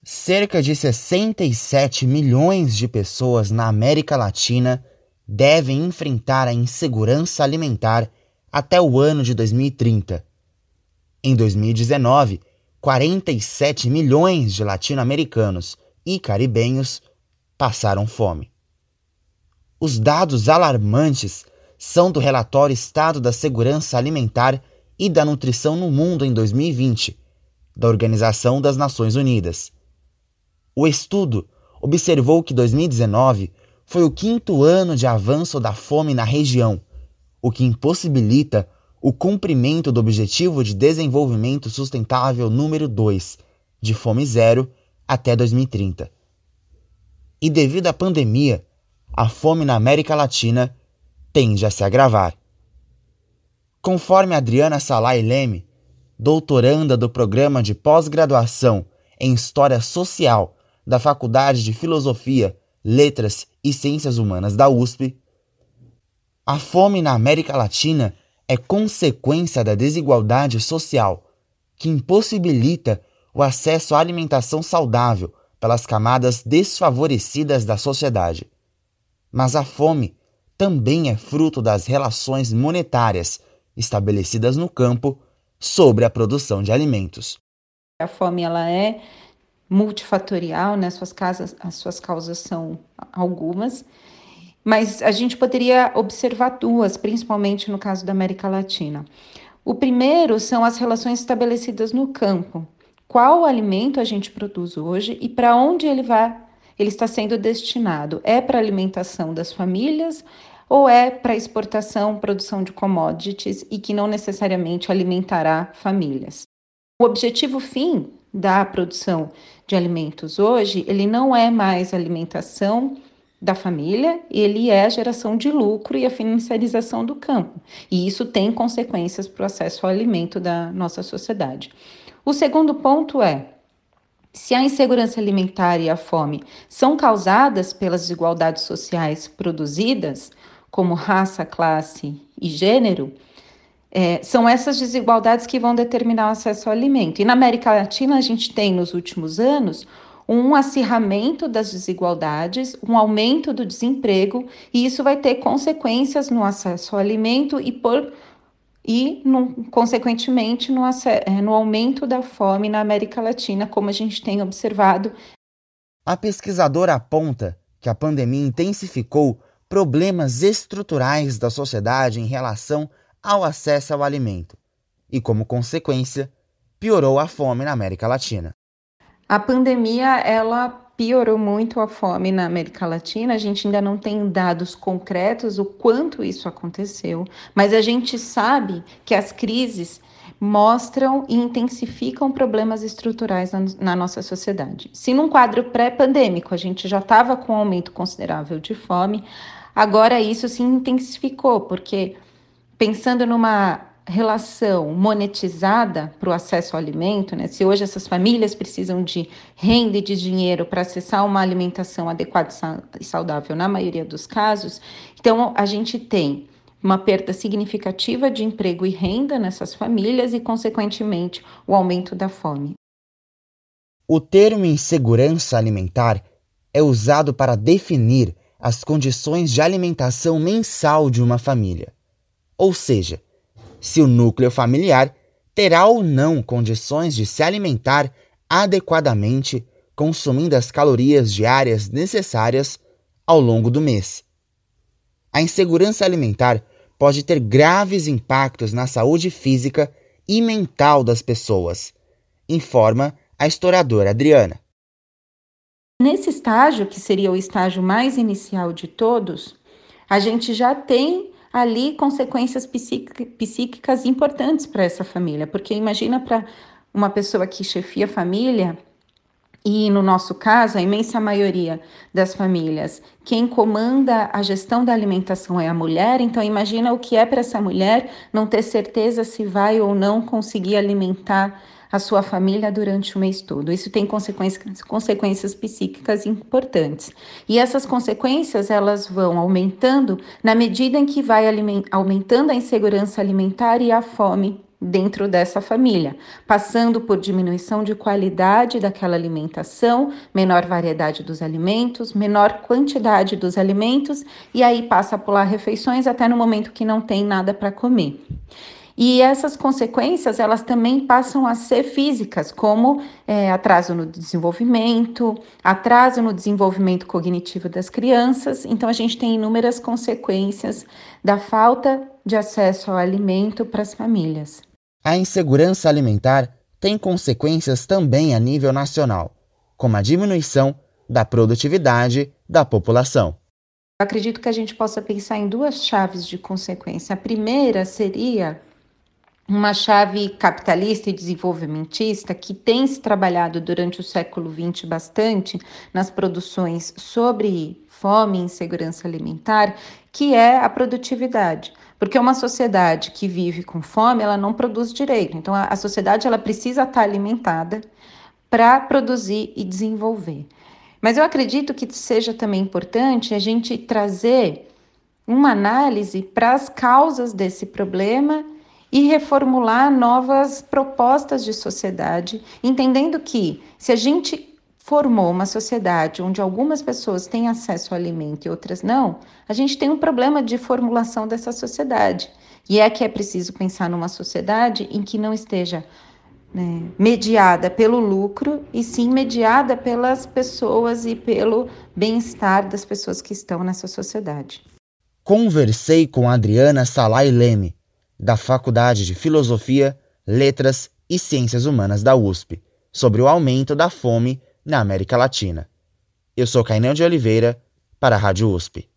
Cerca de 67 milhões de pessoas na América Latina devem enfrentar a insegurança alimentar até o ano de 2030. Em 2019, 47 milhões de latino-americanos e caribenhos passaram fome. Os dados alarmantes são do relatório Estado da Segurança Alimentar e da Nutrição no Mundo em 2020, da Organização das Nações Unidas. O estudo observou que 2019 foi o 5º ano de avanço da fome na região, o que impossibilita o cumprimento do Objetivo de Desenvolvimento Sustentável número 2, de fome zero, até 2030. E devido à pandemia, a fome na América Latina tende a se agravar. Conforme Adriana Salai Leme, doutoranda do Programa de Pós-Graduação em História Social da Faculdade de Filosofia, Letras e Ciências Humanas da USP, a fome na América Latina é consequência da desigualdade social, que impossibilita o acesso à alimentação saudável pelas camadas desfavorecidas da sociedade. Mas a fome também é fruto das relações monetárias estabelecidas no campo sobre a produção de alimentos. A fome ela é multifatorial, né? As suas causas são algumas, mas a gente poderia observar duas, principalmente no caso da América Latina. O primeiro são as relações estabelecidas no campo. Qual alimento a gente produz hoje e para onde ele está sendo destinado? É para a alimentação das famílias ou é para exportação, produção de commodities e que não necessariamente alimentará famílias? O objetivo fim da produção de alimentos hoje, ele não é mais a alimentação da família, ele é a geração de lucro e a financiarização do campo. E isso tem consequências para o acesso ao alimento da nossa sociedade. O segundo ponto é, se a insegurança alimentar e a fome são causadas pelas desigualdades sociais produzidas, como raça, classe e gênero, são essas desigualdades que vão determinar o acesso ao alimento. E na América Latina, a gente tem, nos últimos anos, um acirramento das desigualdades, um aumento do desemprego, e isso vai ter consequências no acesso ao alimento consequentemente, no aumento da fome na América Latina, como a gente tem observado. A pesquisadora aponta que a pandemia intensificou problemas estruturais da sociedade em relação ao acesso ao alimento e, como consequência, piorou a fome na América Latina. A pandemia, ela piorou muito a fome na América Latina. A gente ainda não tem dados concretos o quanto isso aconteceu, mas a gente sabe que as crises mostram e intensificam problemas estruturais na nossa sociedade. Se num quadro pré-pandêmico a gente já estava com um aumento considerável de fome, agora isso se intensificou, porque pensando numa relação monetizada para o acesso ao alimento, né? Se hoje essas famílias precisam de renda e de dinheiro para acessar uma alimentação adequada e saudável na maioria dos casos, então a gente tem uma perda significativa de emprego e renda nessas famílias e, consequentemente, o aumento da fome. O termo insegurança alimentar é usado para definir as condições de alimentação mensal de uma família. Ou seja, se o núcleo familiar terá ou não condições de se alimentar adequadamente, consumindo as calorias diárias necessárias ao longo do mês. A insegurança alimentar pode ter graves impactos na saúde física e mental das pessoas, informa a historiadora Adriana. Nesse estágio, que seria o estágio mais inicial de todos, a gente já tem ali consequências psíquicas importantes para essa família, porque imagina para uma pessoa que chefia a família, e no nosso caso, a imensa maioria das famílias, quem comanda a gestão da alimentação é a mulher, então imagina o que é para essa mulher não ter certeza se vai ou não conseguir alimentar a sua família durante o mês todo. Isso tem consequências psíquicas importantes. E essas consequências, elas vão aumentando na medida em que vai aumentando a insegurança alimentar e a fome dentro dessa família, passando por diminuição de qualidade daquela alimentação, menor variedade dos alimentos, menor quantidade dos alimentos, e aí passa a pular refeições até no momento que não tem nada para comer. E essas consequências, elas também passam a ser físicas, como atraso no desenvolvimento cognitivo das crianças. Então, a gente tem inúmeras consequências da falta de acesso ao alimento para as famílias. A insegurança alimentar tem consequências também a nível nacional, como a diminuição da produtividade da população. Eu acredito que a gente possa pensar em duas chaves de consequência. A primeira seria uma chave capitalista e desenvolvimentista que tem se trabalhado durante o século XX bastante nas produções sobre fome e insegurança alimentar, que é a produtividade. Porque uma sociedade que vive com fome, ela não produz direito. Então, a sociedade ela precisa estar alimentada para produzir e desenvolver. Mas eu acredito que seja também importante a gente trazer uma análise para as causas desse problema e reformular novas propostas de sociedade, entendendo que se a gente formou uma sociedade onde algumas pessoas têm acesso ao alimento e outras não, a gente tem um problema de formulação dessa sociedade. E é que é preciso pensar numa sociedade em que não esteja mediada pelo lucro, e sim mediada pelas pessoas e pelo bem-estar das pessoas que estão nessa sociedade. Conversei com Adriana Salai Leme, da Faculdade de Filosofia, Letras e Ciências Humanas da USP, sobre o aumento da fome na América Latina. Eu sou Kainan de Oliveira, para a Rádio USP.